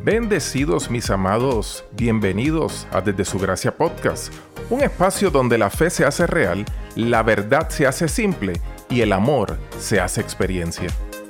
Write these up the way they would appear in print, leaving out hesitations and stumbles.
Bendecidos mis amados, bienvenidos a Desde Su Gracia Podcast, un espacio donde la fe se hace real, la verdad se hace simple y el amor se hace experiencia.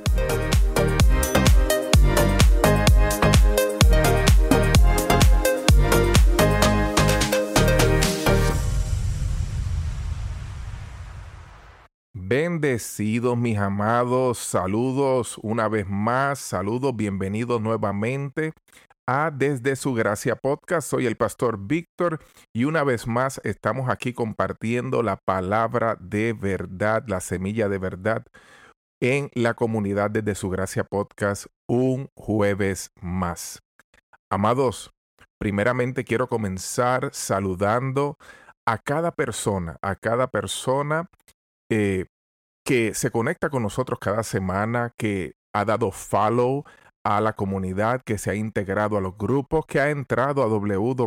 Bendecidos mis amados, saludos una vez más, saludos, bienvenidos nuevamente a Desde Su Gracia Podcast. Soy el pastor Víctor y una vez más estamos aquí compartiendo la palabra de verdad, la semilla de verdad en la comunidad Desde Su Gracia Podcast un jueves más. Amados, primeramente quiero comenzar saludando a cada persona que se conecta con nosotros cada semana, que ha dado follow a la comunidad, que se ha integrado a los grupos, que ha entrado a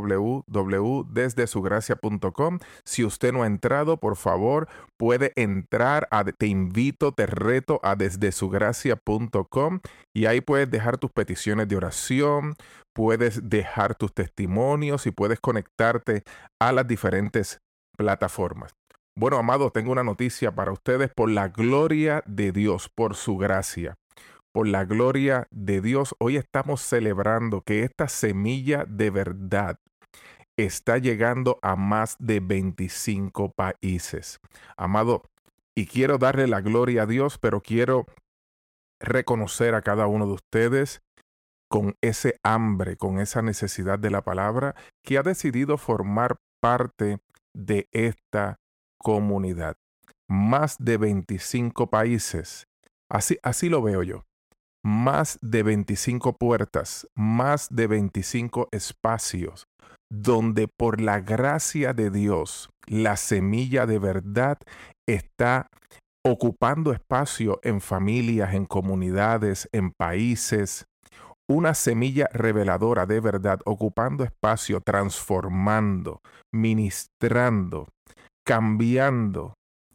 www.desdesugracia.com. Si usted no ha entrado, por favor, puede entrar, te invito, te reto a desdesugracia.com y ahí puedes dejar tus peticiones de oración, puedes dejar tus testimonios y puedes conectarte a las diferentes plataformas. Bueno, amados, tengo una noticia para ustedes por la gloria de Dios, por su gracia. Por la gloria de Dios, hoy estamos celebrando que esta semilla de verdad está llegando a más de 25 países. Amado, y quiero darle la gloria a Dios, pero quiero reconocer a cada uno de ustedes con ese hambre, con esa necesidad de la palabra, que ha decidido formar parte de esta comunidad. Más de 25 países. Así lo veo yo. Más de 25 puertas, más de 25 espacios, donde por la gracia de Dios, la semilla de verdad está ocupando espacio en familias, en comunidades, en países. Una semilla reveladora de verdad, ocupando espacio, transformando, ministrando, cambiando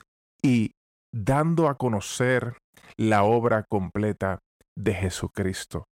y dando a conocer la obra completa de Jesucristo.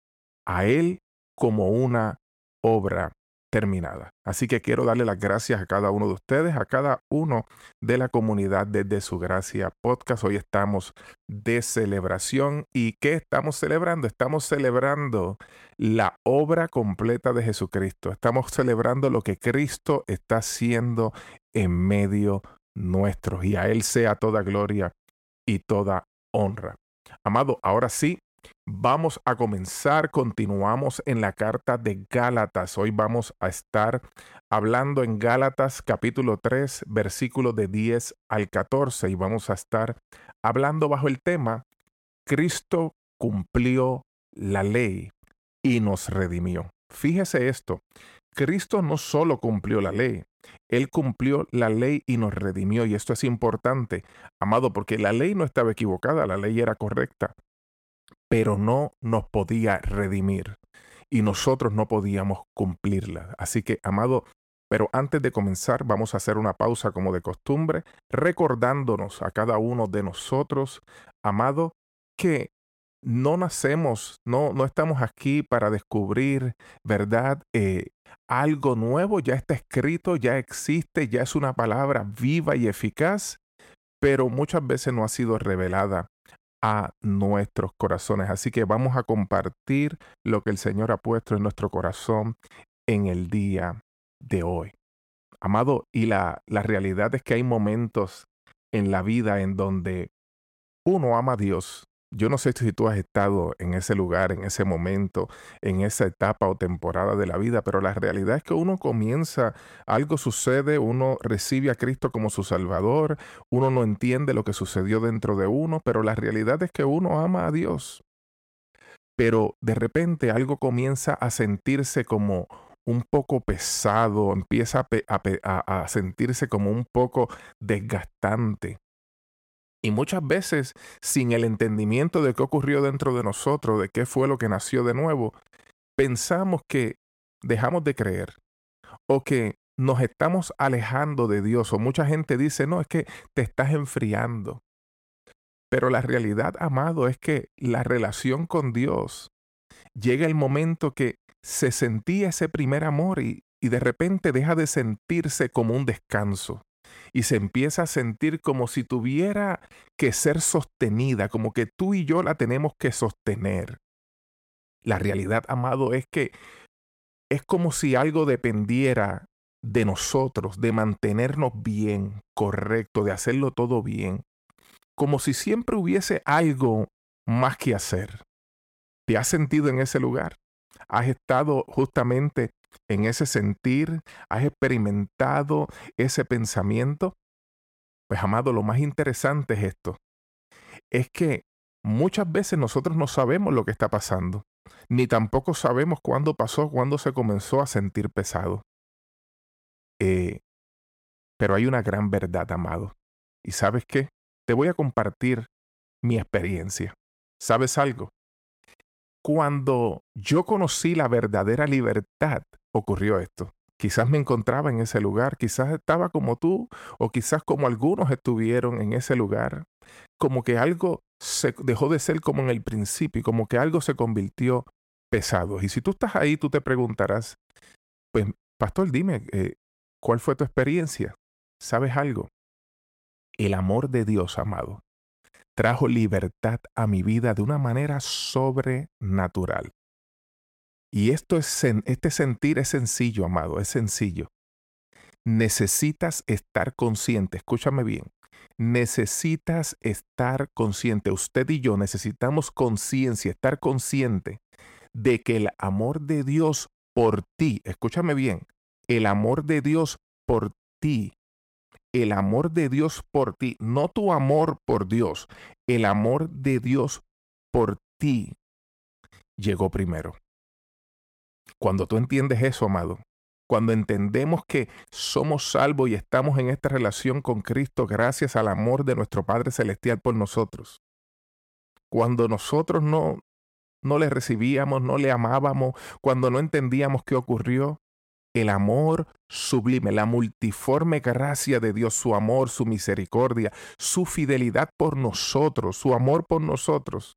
A Él como una obra terminada. Así que quiero darle las gracias a cada uno de ustedes, a cada uno de la comunidad Desde Su Gracia Podcast. Hoy estamos de celebración. ¿Y qué estamos celebrando? Estamos celebrando la obra completa de Jesucristo. Estamos celebrando lo que Cristo está haciendo en medio nuestro. Y a Él sea toda gloria y toda honra. Amado, ahora sí, vamos a comenzar. Continuamos en la carta de Gálatas. Hoy vamos a estar hablando en Gálatas capítulo 3, versículos de 10 al 14. Y vamos a estar hablando bajo el tema Cristo cumplió la ley y nos redimió. Fíjese esto. Cristo no solo cumplió la ley, Él cumplió la ley y nos redimió. Y esto es importante, amado, porque la ley no estaba equivocada, la ley era correcta, pero no nos podía redimir y nosotros no podíamos cumplirla. Así que, amado, pero antes de comenzar vamos a hacer una pausa como de costumbre, recordándonos a cada uno de nosotros, amado, que no nacemos, no estamos aquí para descubrir, ¿verdad? Algo nuevo, ya está escrito, ya existe, ya es una palabra viva y eficaz, pero muchas veces no ha sido revelada a nuestros corazones. Así que vamos a compartir lo que el Señor ha puesto en nuestro corazón en el día de hoy. Amado, y la realidad es que hay momentos en la vida en donde uno ama a Dios. Yo no sé si tú has estado en ese lugar, en ese momento, en esa etapa o temporada de la vida, pero la realidad es que uno comienza, algo sucede, uno recibe a Cristo como su Salvador, uno no entiende lo que sucedió dentro de uno, pero la realidad es que uno ama a Dios. Pero de repente algo comienza a sentirse como un poco pesado, empieza a sentirse como un poco desgastante. Y muchas veces, sin el entendimiento de qué ocurrió dentro de nosotros, de qué fue lo que nació de nuevo, pensamos que dejamos de creer o que nos estamos alejando de Dios. O mucha gente dice, no, es que te estás enfriando. Pero la realidad, amado, es que la relación con Dios llega el momento que se sentía ese primer amor y de repente deja de sentirse como un descanso y se empieza a sentir como si tuviera que ser sostenida, como que tú y yo la tenemos que sostener. La realidad, amado, es que es como si algo dependiera de nosotros, de mantenernos bien, correcto, de hacerlo todo bien, como si siempre hubiese algo más que hacer. ¿Te has sentido en ese lugar? ¿Has estado justamente en ese sentir? ¿Has experimentado ese pensamiento? Pues, amado, lo más interesante es esto, es que muchas veces nosotros no sabemos lo que está pasando, ni tampoco sabemos cuándo pasó, cuándo se comenzó a sentir pesado. Eh, pero hay una gran verdad, amado. ¿Y sabes qué? Te voy a compartir mi experiencia. ¿Sabes algo? Cuando yo conocí la verdadera libertad, ocurrió esto. Quizás me encontraba en ese lugar, quizás estaba como tú, o quizás como algunos estuvieron en ese lugar, como que algo se dejó de ser como en el principio, y como que algo se convirtió pesado. Y si tú estás ahí, tú te preguntarás, pues, pastor, dime, ¿cuál fue tu experiencia? ¿Sabes algo? El amor de Dios, amado, trajo libertad a mi vida de una manera sobrenatural. Y este sentir es sencillo, amado, es sencillo. Necesitas estar consciente, escúchame bien, necesitas estar consciente, usted y yo necesitamos conciencia, estar consciente de que el amor de Dios por ti, escúchame bien, el amor de Dios por ti, el amor de Dios por ti, no tu amor por Dios, el amor de Dios por ti llegó primero. Cuando tú entiendes eso, amado, cuando entendemos que somos salvos y estamos en esta relación con Cristo gracias al amor de nuestro Padre Celestial por nosotros, cuando nosotros no le recibíamos, no le amábamos, cuando no entendíamos qué ocurrió, el amor sublime, la multiforme gracia de Dios, su amor, su misericordia, su fidelidad por nosotros, su amor por nosotros,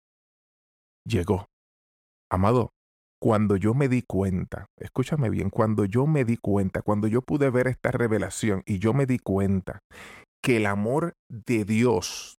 llegó. Amado, cuando yo me di cuenta, escúchame bien, cuando yo me di cuenta, cuando yo pude ver esta revelación y yo me di cuenta que el amor de Dios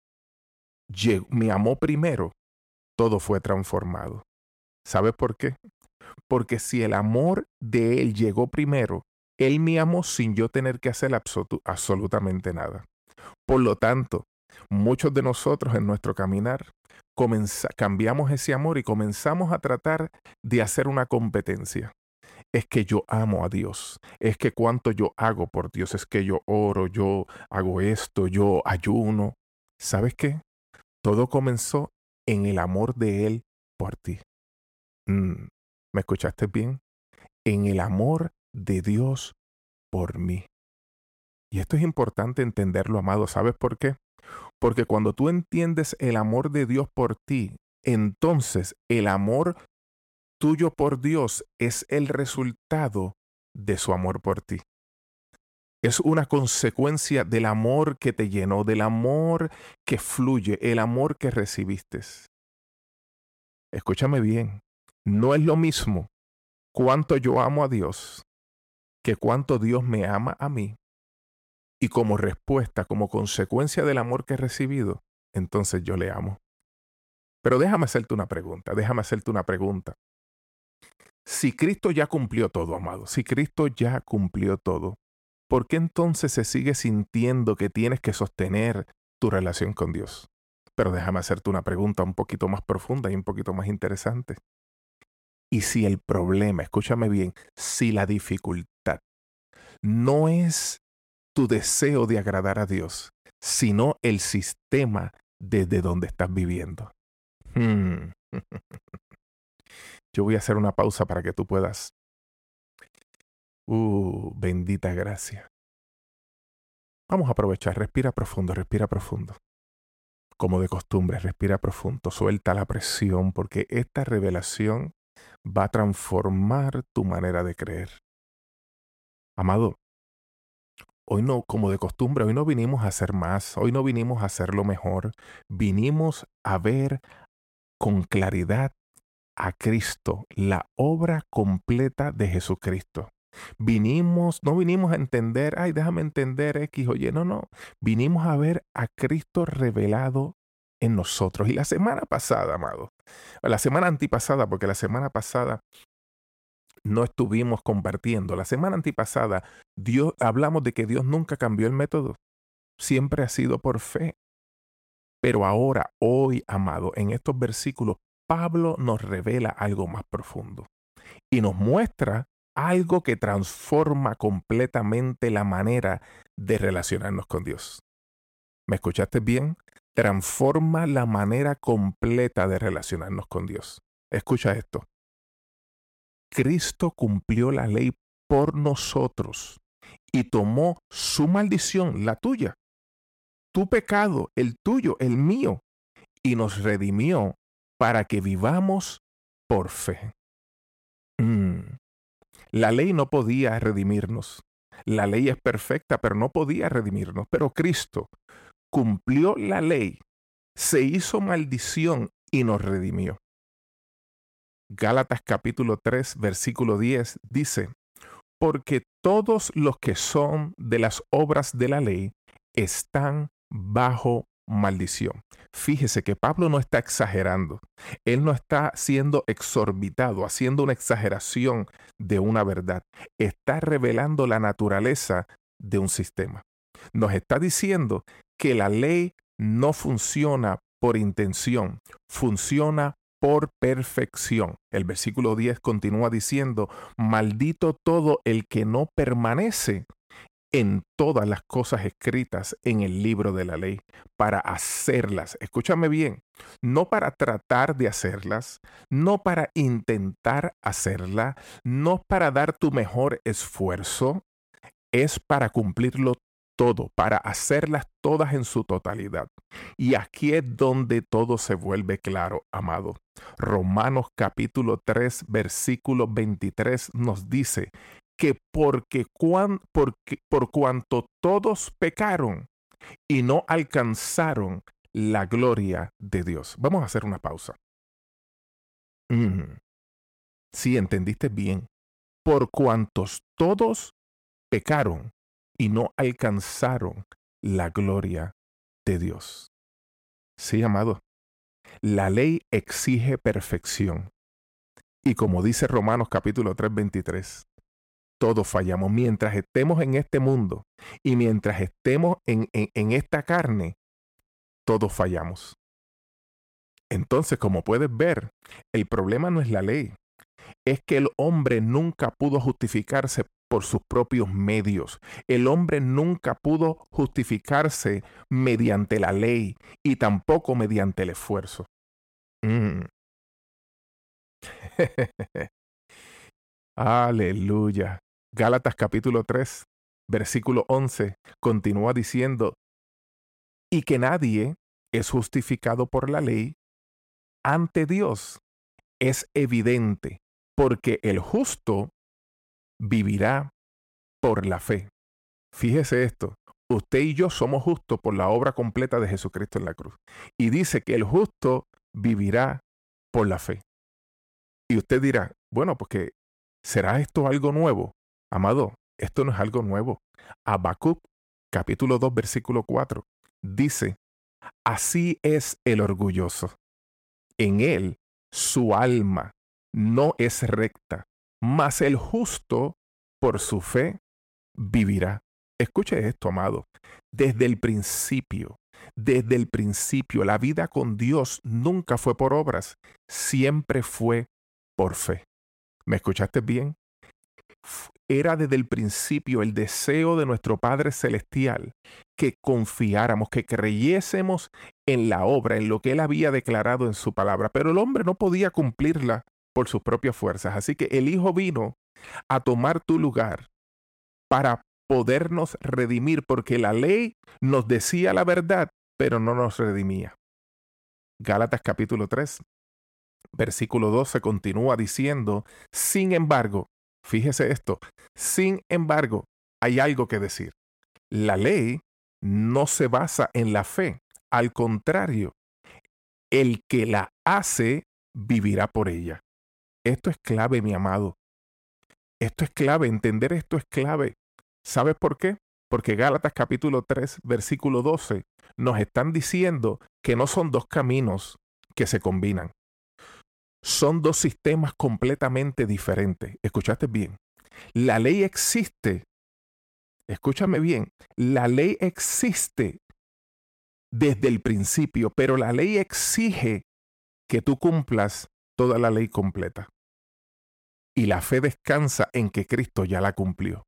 me amó primero, todo fue transformado. ¿Sabes por qué? Porque si el amor de Él llegó primero, Él me amó sin yo tener que hacer absolutamente nada. Por lo tanto, muchos de nosotros en nuestro caminar cambiamos ese amor y comenzamos a tratar de hacer una competencia. Es que yo amo a Dios, es que cuánto yo hago por Dios, es que yo oro, yo hago esto, yo ayuno. ¿Sabes qué? Todo comenzó en el amor de Él por ti. Mm, ¿Me escuchaste bien? En el amor de Dios por mí. Y esto es importante entenderlo, amado. ¿Sabes por qué? Porque cuando tú entiendes el amor de Dios por ti, entonces el amor tuyo por Dios es el resultado de su amor por ti. Es una consecuencia del amor que te llenó, del amor que fluye, el amor que recibiste. Escúchame bien, no es lo mismo cuánto yo amo a Dios que cuánto Dios me ama a mí. Y como respuesta, como consecuencia del amor que he recibido, entonces yo le amo. Pero déjame hacerte una pregunta, déjame hacerte una pregunta. Si Cristo ya cumplió todo, amado, si Cristo ya cumplió todo, ¿por qué entonces se sigue sintiendo que tienes que sostener tu relación con Dios? Pero déjame hacerte una pregunta un poquito más profunda y un poquito más interesante. Y si el problema, escúchame bien, si la dificultad no es tu deseo de agradar a Dios, sino el sistema desde donde estás viviendo. Hmm. Yo voy a hacer una pausa para que tú puedas. Bendita gracia. Vamos a aprovechar, respira profundo, respira profundo. Como de costumbre, respira profundo, suelta la presión porque esta revelación va a transformar tu manera de creer. Amado, hoy no, como de costumbre, hoy no vinimos a hacer más, hoy no vinimos a hacerlo mejor, vinimos a ver con claridad a Cristo, la obra completa de Jesucristo. No vinimos a entender, ay, déjame entender X, oye, no. Vinimos a ver a Cristo revelado en nosotros. Y la semana pasada, amado, la semana antipasada, porque la semana pasada no estuvimos compartiendo. La semana antipasada, hablamos de que Dios nunca cambió el método. Siempre ha sido por fe. Pero ahora, hoy, amado, en estos versículos, Pablo nos revela algo más profundo y nos muestra algo que transforma completamente la manera de relacionarnos con Dios. ¿Me escuchaste bien? Transforma la manera completa de relacionarnos con Dios. Escucha esto. Cristo cumplió la ley por nosotros y tomó su maldición, la tuya, tu pecado, el tuyo, el mío, y nos redimió para que vivamos por fe. La ley no podía redimirnos. La ley es perfecta, pero no podía redimirnos. Pero Cristo cumplió la ley, se hizo maldición y nos redimió. Gálatas capítulo 3, versículo 10 dice, porque todos los que son de las obras de la ley están bajo maldición. Fíjese que Pablo no está exagerando. Él no está siendo exorbitado, haciendo una exageración de una verdad. Está revelando la naturaleza de un sistema. Nos está diciendo que la ley no funciona por intención, funciona por perfección. El versículo 10 continúa diciendo, maldito todo el que no permanece en todas las cosas escritas en el libro de la ley, para hacerlas. Escúchame bien, no para tratar de hacerlas, no para intentar hacerla, no para dar tu mejor esfuerzo, es para cumplirlo todo, para hacerlas todas en su totalidad. Y aquí es donde todo se vuelve claro, amado. Romanos capítulo 3, versículo 23 nos dice que por cuanto todos pecaron y no alcanzaron la gloria de Dios. Vamos a hacer una pausa. Sí, entendiste bien. Por cuantos todos pecaron y no alcanzaron la gloria de Dios. Sí, amado. La ley exige perfección. Y como dice Romanos capítulo 3, 23, todos fallamos. Mientras estemos en este mundo y mientras estemos en esta carne, todos fallamos. Entonces, como puedes ver, el problema no es la ley. Es que el hombre nunca pudo justificarse por sus propios medios. El hombre nunca pudo justificarse mediante la ley y tampoco mediante el esfuerzo. Aleluya. Gálatas capítulo 3, versículo 11, continúa diciendo, y que nadie es justificado por la ley ante Dios. Es evidente, porque el justo vivirá por la fe. Fíjese esto, usted y yo somos justos por la obra completa de Jesucristo en la cruz. Y dice que el justo vivirá por la fe. Y usted dirá, bueno, porque ¿será esto algo nuevo? Amado, esto no es algo nuevo. Habacuc, capítulo 2, versículo 4, dice, así es el orgulloso. En él su alma no es recta, mas el justo por su fe vivirá. Escuche esto, amado. Desde el principio, la vida con Dios nunca fue por obras, siempre fue por fe. ¿Me escuchaste bien? Era desde el principio el deseo de nuestro Padre Celestial que confiáramos, que creyésemos en la obra, en lo que Él había declarado en su palabra. Pero el hombre no podía cumplirla por sus propias fuerzas. Así que el Hijo vino a tomar tu lugar para podernos redimir, porque la ley nos decía la verdad, pero no nos redimía. Gálatas capítulo 3, versículo 12 continúa diciendo, sin embargo, fíjese esto, sin embargo, hay algo que decir. La ley no se basa en la fe. Al contrario, el que la hace vivirá por ella. Esto es clave, mi amado. Esto es clave, entender esto es clave. ¿Sabes por qué? Porque Gálatas capítulo 3, versículo 12, nos están diciendo que no son dos caminos que se combinan. Son dos sistemas completamente diferentes. ¿Escuchaste bien? La ley existe, escúchame bien, la ley existe desde el principio, pero la ley exige que tú cumplas toda la ley completa. Y la fe descansa en que Cristo ya la cumplió.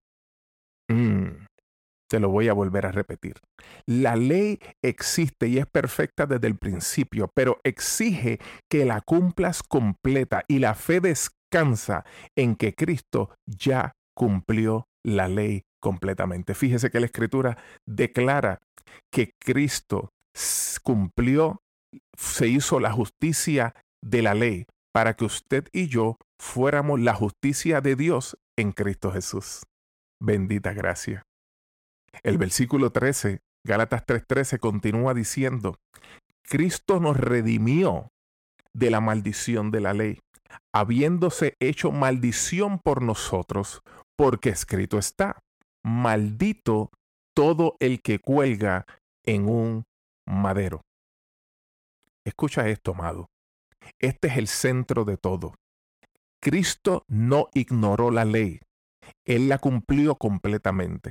Te lo voy a volver a repetir. La ley existe y es perfecta desde el principio, pero exige que la cumplas completa y la fe descansa en que Cristo ya cumplió la ley completamente. Fíjese que la Escritura declara que Cristo cumplió, se hizo la justicia de la ley para que usted y yo fuéramos la justicia de Dios en Cristo Jesús. Bendita gracia. El versículo 13, Gálatas 3:13, continúa diciendo, Cristo nos redimió de la maldición de la ley, habiéndose hecho maldición por nosotros, porque escrito está, maldito todo el que cuelga en un madero. Escucha esto, amado. Este es el centro de todo. Cristo no ignoró la ley. Él la cumplió completamente.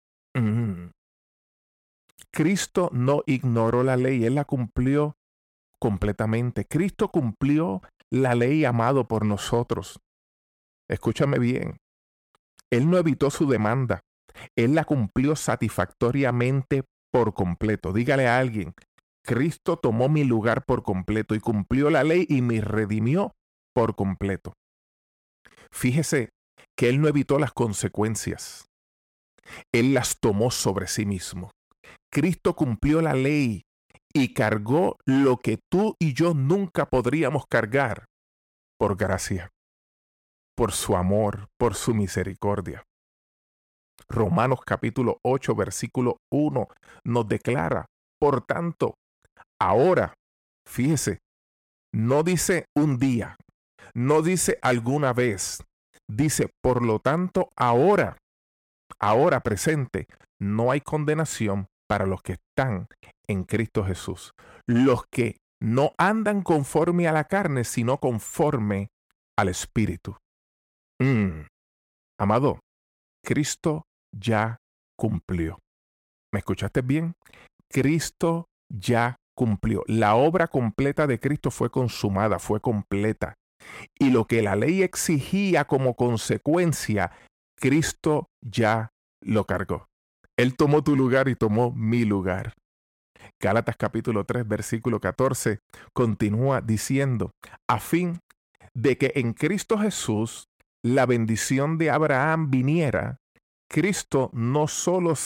Cristo no ignoró la ley, Él la cumplió completamente. Cristo cumplió la ley, amado, por nosotros. Escúchame bien. Él no evitó su demanda. Él la cumplió satisfactoriamente por completo. Dígale a alguien, Cristo tomó mi lugar por completo y cumplió la ley y me redimió por completo. Fíjese que Él no evitó las consecuencias. Él las tomó sobre sí mismo. Cristo cumplió la ley y cargó lo que tú y yo nunca podríamos cargar por gracia, por su amor, por su misericordia. Romanos capítulo 8, versículo 1 nos declara, por tanto, ahora, fíjese, no dice un día, no dice alguna vez, dice, por lo tanto, ahora presente, no hay condenación para los que están en Cristo Jesús. Los que no andan conforme a la carne, sino conforme al Espíritu. Amado, Cristo ya cumplió. ¿Me escuchaste bien? Cristo ya cumplió. La obra completa de Cristo fue consumada, fue completa. Y lo que la ley exigía como consecuencia, Cristo ya lo cargó. Él tomó tu lugar y tomó mi lugar. Gálatas capítulo 3, versículo 14, continúa diciendo, a fin de que en Cristo Jesús la bendición de Abraham viniera, Cristo no solo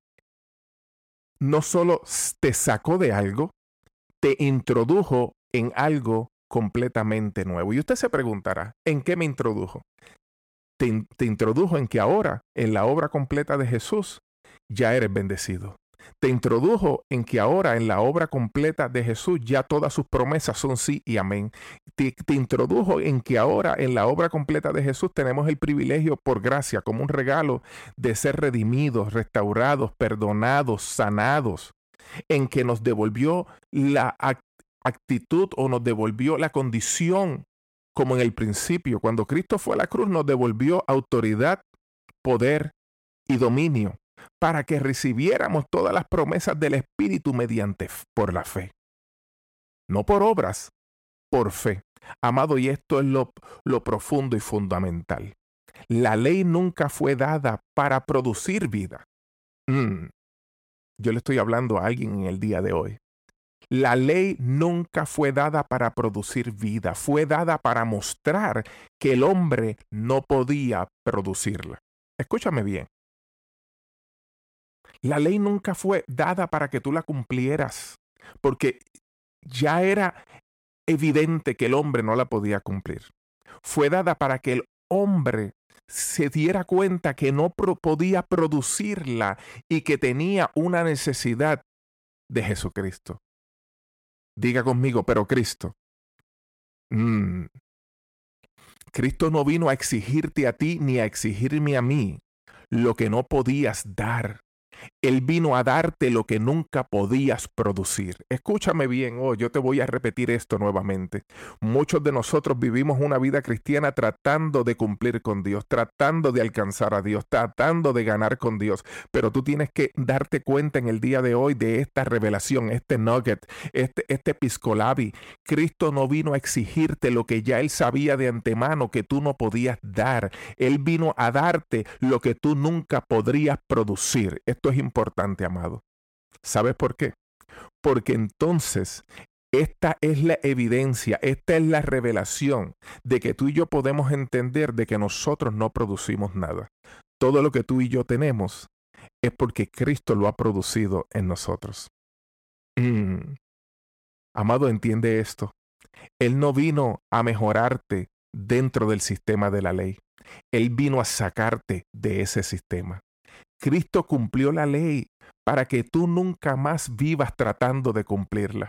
te sacó de algo, te introdujo en algo completamente nuevo. Y usted se preguntará, ¿en qué me introdujo? Te introdujo en que ahora, en la obra completa de Jesús, ya eres bendecido. Te introdujo en que ahora en la obra completa de Jesús ya todas sus promesas son sí y amén. Te introdujo en que ahora en la obra completa de Jesús tenemos el privilegio por gracia, como un regalo de ser redimidos, restaurados, perdonados, sanados, en que nos devolvió la actitud o nos devolvió la condición como en el principio. Cuando Cristo fue a la cruz nos devolvió autoridad, poder y dominio, para que recibiéramos todas las promesas del Espíritu por la fe. No por obras, por fe. Amado, y esto es lo profundo y fundamental. La ley nunca fue dada para producir vida. Yo le estoy hablando a alguien en el día de hoy. La ley nunca fue dada para producir vida, fue dada para mostrar que el hombre no podía producirla. Escúchame bien. La ley nunca fue dada para que tú la cumplieras, porque ya era evidente que el hombre no la podía cumplir. Fue dada para que el hombre se diera cuenta que no podía producirla y que tenía una necesidad de Jesucristo. Diga conmigo, pero Cristo. Cristo no vino a exigirte a ti ni a exigirme a mí lo que no podías dar. Él vino a darte lo que nunca podías producir. Escúchame bien, yo te voy a repetir esto nuevamente. Muchos de nosotros vivimos una vida cristiana tratando de cumplir con Dios, tratando de alcanzar a Dios, tratando de ganar con Dios. Pero tú tienes que darte cuenta en el día de hoy de esta revelación, este nugget, este episcolabi. Cristo no vino a exigirte lo que ya Él sabía de antemano que tú no podías dar. Él vino a darte lo que tú nunca podrías producir. Esto es importante, amado. ¿Sabes por qué? Porque entonces esta es la evidencia, esta es la revelación de que tú y yo podemos entender de que nosotros no producimos nada. Todo lo que tú y yo tenemos es porque Cristo lo ha producido en nosotros. Amado, entiende esto. Él no vino a mejorarte dentro del sistema de la ley. Él vino a sacarte de ese sistema. Cristo cumplió la ley para que tú nunca más vivas tratando de cumplirla.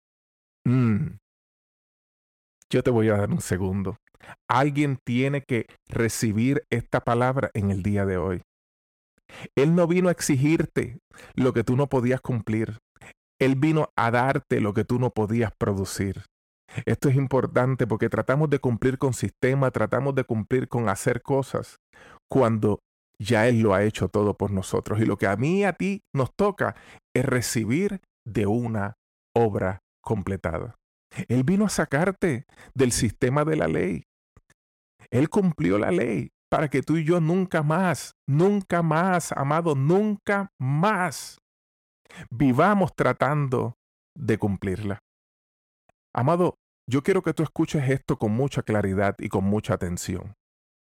Yo te voy a dar un segundo. Alguien tiene que recibir esta palabra en el día de hoy. Él no vino a exigirte lo que tú no podías cumplir. Él vino a darte lo que tú no podías producir. Esto es importante porque tratamos de cumplir con sistema, tratamos de cumplir con hacer cosas cuando ya Él lo ha hecho todo por nosotros. Y lo que a mí y a ti nos toca es recibir de una obra completada. Él vino a sacarte del sistema de la ley. Él cumplió la ley para que tú y yo nunca más, amado, nunca más vivamos tratando de cumplirla. Amado, yo quiero que tú escuches esto con mucha claridad y con mucha atención.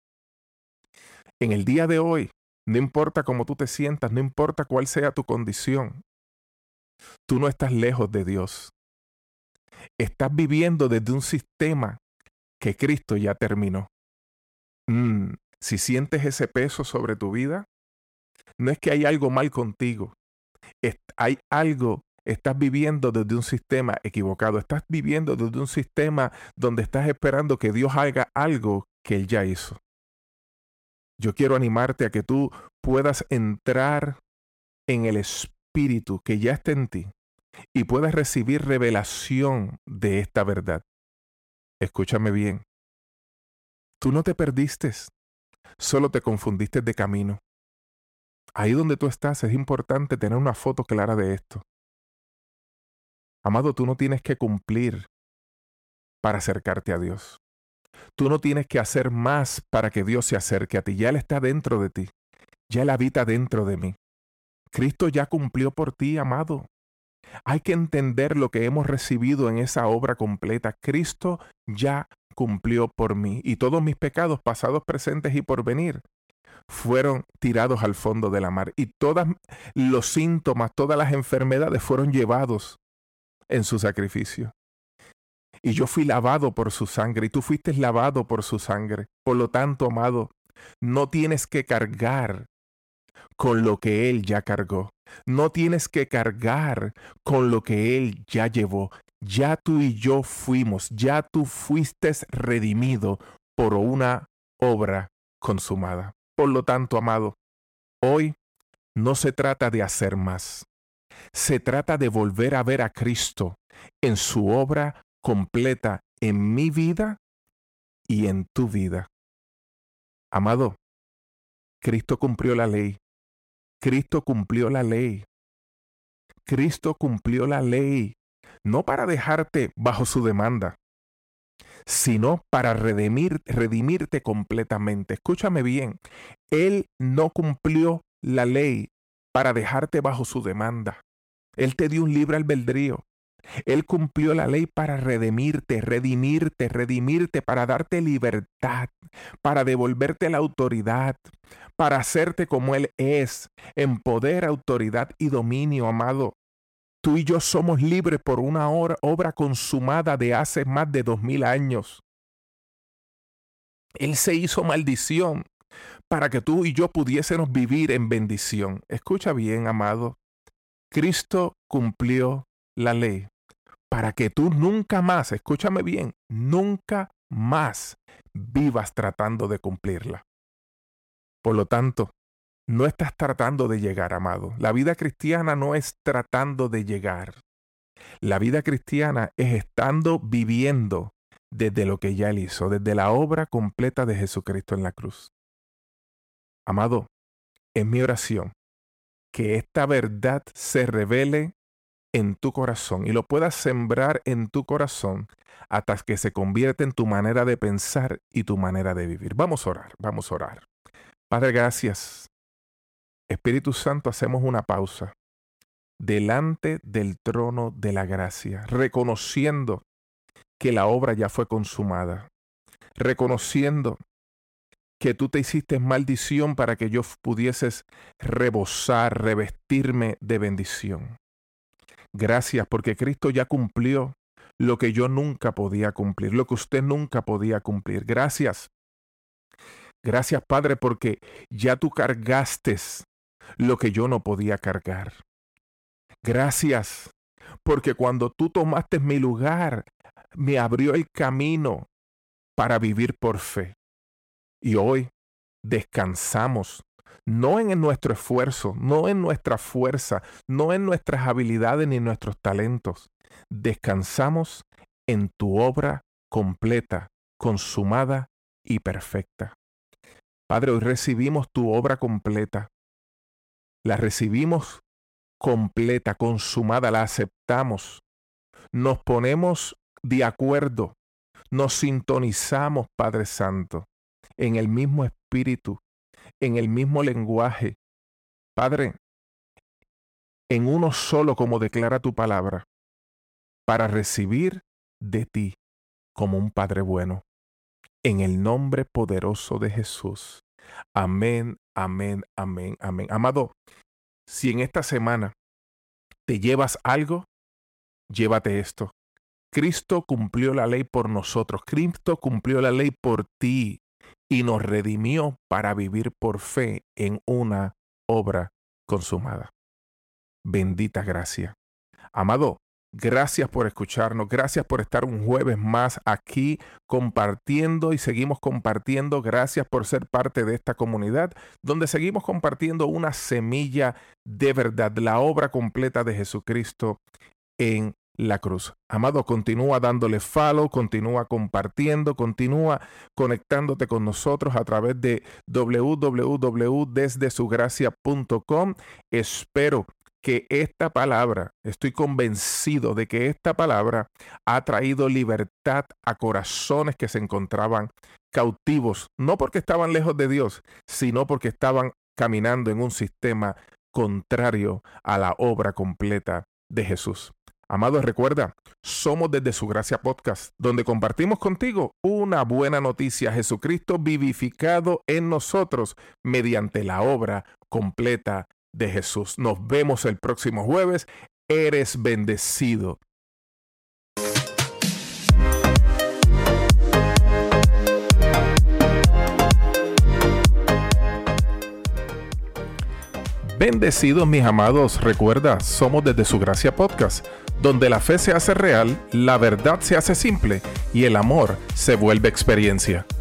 En el día de hoy, no importa cómo tú te sientas, no importa cuál sea tu condición, tú no estás lejos de Dios. Estás viviendo desde un sistema que Cristo ya terminó. Si sientes ese peso sobre tu vida, no es que hay algo mal contigo. Hay algo, estás viviendo desde un sistema equivocado. Estás viviendo desde un sistema donde estás esperando que Dios haga algo que Él ya hizo. Yo quiero animarte a que tú puedas entrar en el Espíritu que ya está en ti y puedas recibir revelación de esta verdad. Escúchame bien. Tú no te perdiste, solo te confundiste de camino. Ahí donde tú estás es importante tener una foto clara de esto. Amado, tú no tienes que cumplir para acercarte a Dios. Tú no tienes que hacer más para que Dios se acerque a ti. Ya Él está dentro de ti. Ya Él habita dentro de mí. Cristo ya cumplió por ti, amado. Hay que entender lo que hemos recibido en esa obra completa. Cristo ya cumplió por mí. Y todos mis pecados, pasados, presentes y por venir, fueron tirados al fondo de la mar. Y todos los síntomas, todas las enfermedades fueron llevados en su sacrificio. Y yo fui lavado por su sangre y tú fuiste lavado por su sangre. Por lo tanto, amado, no tienes que cargar con lo que Él ya cargó. No tienes que cargar con lo que Él ya llevó. Ya tú y yo fuimos, ya tú fuiste redimido por una obra consumada. Por lo tanto, amado, hoy no se trata de hacer más. Se trata de volver a ver a Cristo en su obra completa en mi vida y en tu vida. Amado, Cristo cumplió la ley. Cristo cumplió la ley. Cristo cumplió la ley, no para dejarte bajo su demanda, sino para redimirte completamente. Escúchame bien, Él no cumplió la ley para dejarte bajo su demanda. Él te dio un libre albedrío. Él cumplió la ley para redimirte, para darte libertad, para devolverte la autoridad, para hacerte como Él es, en poder, autoridad y dominio, amado. Tú y yo somos libres por una obra consumada de hace más de 2000 años. Él se hizo maldición para que tú y yo pudiésemos vivir en bendición. Escucha bien, amado. Cristo cumplió la ley para que tú nunca más, escúchame bien, nunca más vivas tratando de cumplirla. Por lo tanto, no estás tratando de llegar, amado. La vida cristiana no es tratando de llegar. La vida cristiana es estando viviendo desde lo que ya Él hizo, desde la obra completa de Jesucristo en la cruz. Amado, es mi oración que esta verdad se revele en tu corazón y lo puedas sembrar en tu corazón hasta que se convierta en tu manera de pensar y tu manera de vivir. Vamos a orar, vamos a orar. Padre, gracias. Espíritu Santo, hacemos una pausa delante del trono de la gracia, reconociendo que la obra ya fue consumada, reconociendo que tú te hiciste maldición para que yo pudieses rebosar, revestirme de bendición. Gracias porque Cristo ya cumplió lo que yo nunca podía cumplir, lo que usted nunca podía cumplir. Gracias. Gracias, Padre, porque ya tú cargaste lo que yo no podía cargar. Gracias, porque cuando tú tomaste mi lugar, me abrió el camino para vivir por fe. Y hoy descansamos, no en nuestro esfuerzo, no en nuestra fuerza, no en nuestras habilidades ni en nuestros talentos. Descansamos en tu obra completa, consumada y perfecta. Padre, hoy recibimos tu obra completa. La recibimos completa, consumada, la aceptamos. Nos ponemos de acuerdo, nos sintonizamos, Padre Santo, en el mismo espíritu, en el mismo lenguaje. Padre, en uno solo, como declara tu palabra, para recibir de ti como un Padre bueno. En el nombre poderoso de Jesús. Amén, amén, amén, amén. Amado, si en esta semana te llevas algo, llévate esto. Cristo cumplió la ley por nosotros. Cristo cumplió la ley por ti y nos redimió para vivir por fe en una obra consumada. Bendita gracia. Amado, gracias por escucharnos, gracias por estar un jueves más aquí compartiendo y seguimos compartiendo. Gracias por ser parte de esta comunidad donde seguimos compartiendo una semilla de verdad, la obra completa de Jesucristo en la cruz. Amado, continúa dándole follow, continúa compartiendo, continúa conectándote con nosotros a través de www.desdesugracia.com. Espero que esta palabra, estoy convencido de que esta palabra ha traído libertad a corazones que se encontraban cautivos, no porque estaban lejos de Dios, sino porque estaban caminando en un sistema contrario a la obra completa de Jesús. Amados, recuerda, somos Desde Su Gracia Podcast, donde compartimos contigo una buena noticia: Jesucristo vivificado en nosotros mediante la obra completa de Jesús. Nos vemos el próximo jueves. Eres bendecido. Bendecidos, mis amados. Recuerda, somos Desde Su Gracia Podcast, donde la fe se hace real, la verdad se hace simple y el amor se vuelve experiencia.